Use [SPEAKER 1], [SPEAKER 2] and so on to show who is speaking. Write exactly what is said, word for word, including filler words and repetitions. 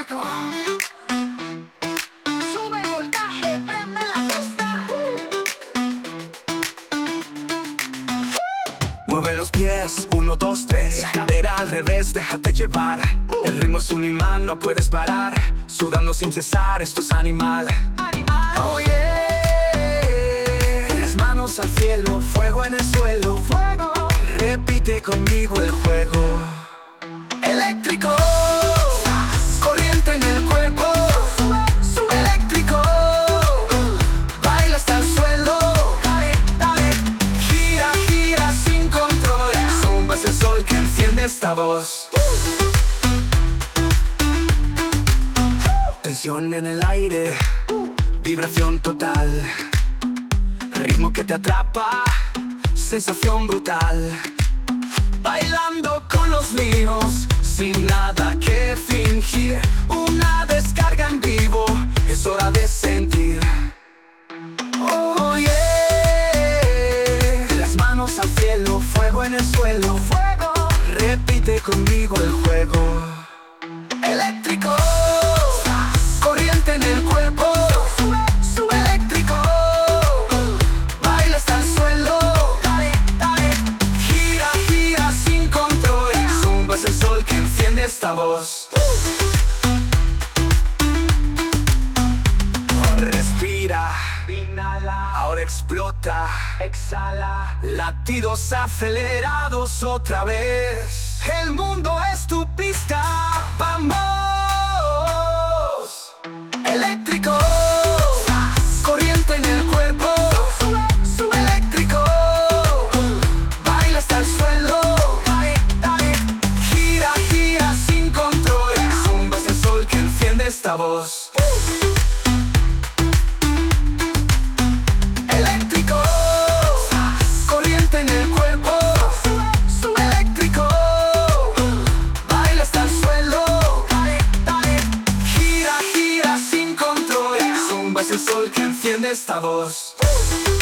[SPEAKER 1] electrónico. Sube el voltaje, prende la fiesta.
[SPEAKER 2] Mueve los pies, uno, dos, tres. Cadera al revés, déjate llevar. El ritmo es un imán, no puedes parar. Sudando sin cesar, esto es animal. Oh yeah. Las manos al cielo, fuego en el suelo.
[SPEAKER 1] Fuego
[SPEAKER 2] Repite conmigo el juego. Eléctrico. Corriente en el cuerpo. Eléctrico. Baila hasta el suelo.
[SPEAKER 1] dale, dale.
[SPEAKER 2] Gira, gira sin control. Zumba es el sol que enciende esta voz. Tensión en el aire, vibración total. Ritmo que te atrapa, sensación brutal. Bailando con los míos, sin nada que fingir. Una descarga en vivo, es hora de sentir. Oh yeah. Las manos al cielo, fuego en el suelo.
[SPEAKER 1] Fuego
[SPEAKER 2] Repite conmigo el juego. Eléctrico. Corriente en el cuerpo. Eléctrico. Baila hasta el suelo.
[SPEAKER 1] dale, dale.
[SPEAKER 2] Gira, gira sin control. Zumba es el sol que enciende esta voz. Respira, inhala, ahora explota, exhala. Latidos acelerados otra vez. El mundo es tu pista, vamos. Eléctrico. Corriente en el cuerpo. Eléctrico. Baila hasta el suelo.
[SPEAKER 1] Dale, dale.
[SPEAKER 2] Gira, gira sin control. Zumba es el sol que enciende esta voz. Eléctrico. Corriente en el cuerpo. Eléctrico. Baila hasta el suelo.
[SPEAKER 1] Dale, dale.
[SPEAKER 2] Gira, gira sin control. Zumba es el sol que enciende esta voz.